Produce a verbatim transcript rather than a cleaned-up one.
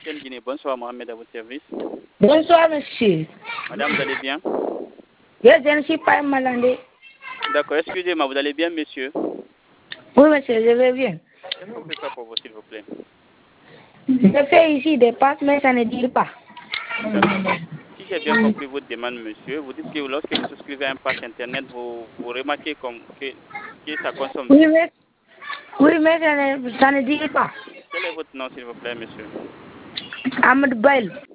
Quelle Guinée? Bonsoir Mohamed, à votre service. Bonsoir monsieur. Madame, vous allez bien? Je ne suis pas malade. D'accord, excusez-moi, vous allez bien monsieur? Oui monsieur, je vais bien. Qu'est-ce qu'on peut faire pour vous s'il vous plaît? Je fais ici des passes mais ça ne dit pas. D'accord. Si j'ai bien compris votre demande monsieur, vous dites que lorsque vous souscrivez à un pass internet, vous, vous remarquez comme que, que ça consomme Oui vite. mais, oui, mais ça, ne, ça ne dit pas. Quel est votre nom s'il vous plaît monsieur? Ahmed Bail.